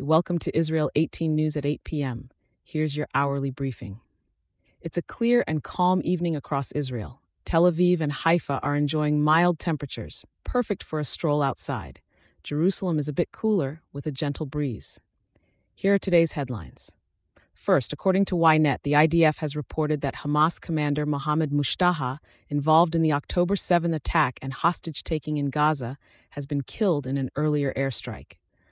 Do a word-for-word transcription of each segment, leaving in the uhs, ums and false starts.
Welcome to Israel eighteen News at eight p m. Here's your hourly briefing. It's a clear and calm evening across Israel. Tel Aviv and Haifa are enjoying mild temperatures, perfect for a stroll outside. Jerusalem is a bit cooler, with a gentle breeze. Here are today's headlines. First, according to Ynet, the I D F has reported that Hamas commander Mohammed Mushtaha, involved in the October seventh attack and hostage-taking in Gaza, has been killed in an earlier airstrike.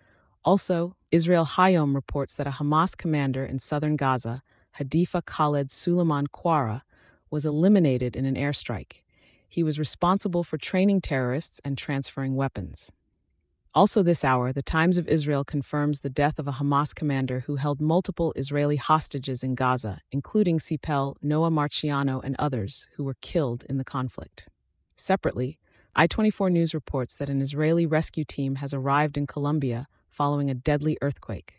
Also, Israel Hayom reports that a Hamas commander in southern Gaza, Hadifa Khaled Suleiman Quara, was eliminated in an airstrike. He was responsible for training terrorists and transferring weapons. Also this hour, the Times of Israel confirms the death of a Hamas commander who held multiple Israeli hostages in Gaza, including Sipel, Noah Marciano, and others who were killed in the conflict. Separately, I twenty-four News reports that an Israeli rescue team has arrived in Colombia following a deadly earthquake.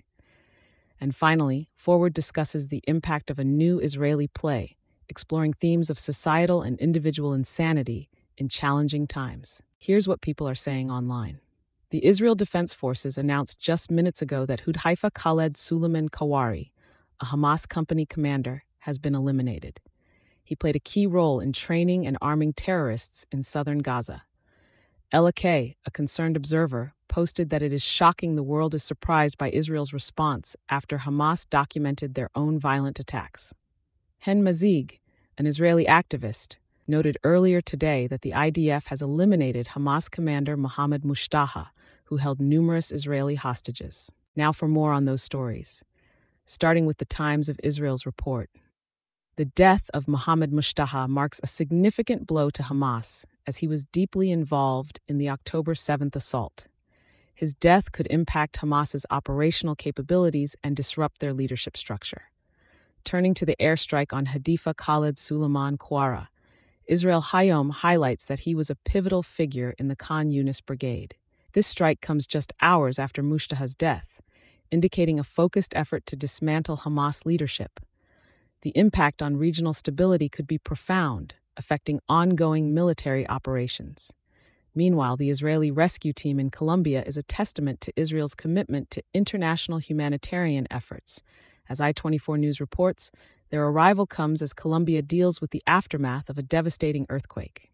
And finally, Forward discusses the impact of a new Israeli play, exploring themes of societal and individual insanity in challenging times. Here's what people are saying online. The Israel Defense Forces announced just minutes ago that Hudhaifa Khaled Suleiman Kawari, a Hamas company commander, has been eliminated. He played a key role in training and arming terrorists in southern Gaza. Ella K., a concerned observer, posted that it is shocking the world is surprised by Israel's response after Hamas documented their own violent attacks. Hen Mazig, an Israeli activist, noted earlier today that the I D F has eliminated Hamas commander Mohammed Mushtaha, who held numerous Israeli hostages. Now for more on those stories. Starting with the Times of Israel's report. The death of Mohammed Mushtaha marks a significant blow to Hamas, as he was deeply involved in the October seventh assault. His death could impact Hamas's operational capabilities and disrupt their leadership structure. Turning to the airstrike on Hadifa Khaled Suleiman Quara, Israel Hayom highlights that he was a pivotal figure in the Khan Yunis brigade. This strike comes just hours after Mushtaha's death, indicating a focused effort to dismantle Hamas leadership. The impact on regional stability could be profound, affecting ongoing military operations. Meanwhile, the Israeli rescue team in Colombia is a testament to Israel's commitment to international humanitarian efforts. As I twenty-four News reports, their arrival comes as Colombia deals with the aftermath of a devastating earthquake.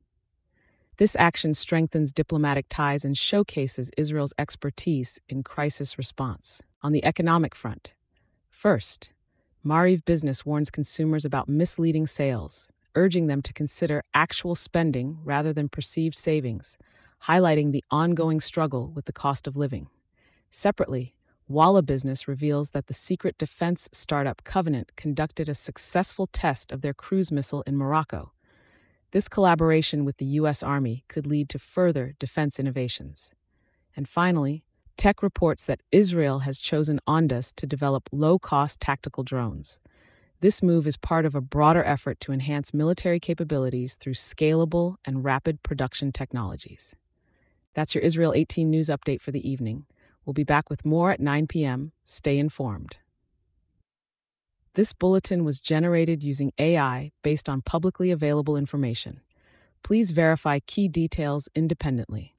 This action strengthens diplomatic ties and showcases Israel's expertise in crisis response. On the economic front, first, Mariv Business warns consumers about misleading sales, urging them to consider actual spending rather than perceived savings, highlighting the ongoing struggle with the cost of living. Separately, Walla Business reveals that the secret defense startup Covenant conducted a successful test of their cruise missile in Morocco. This collaboration with the U S Army could lead to further defense innovations. And finally, Tech reports that Israel has chosen Ondas to develop low-cost tactical drones. This move is part of a broader effort to enhance military capabilities through scalable and rapid production technologies. That's your Israel eighteen News update for the evening. We'll be back with more at nine p m Stay informed. This bulletin was generated using A I based on publicly available information. Please verify key details independently.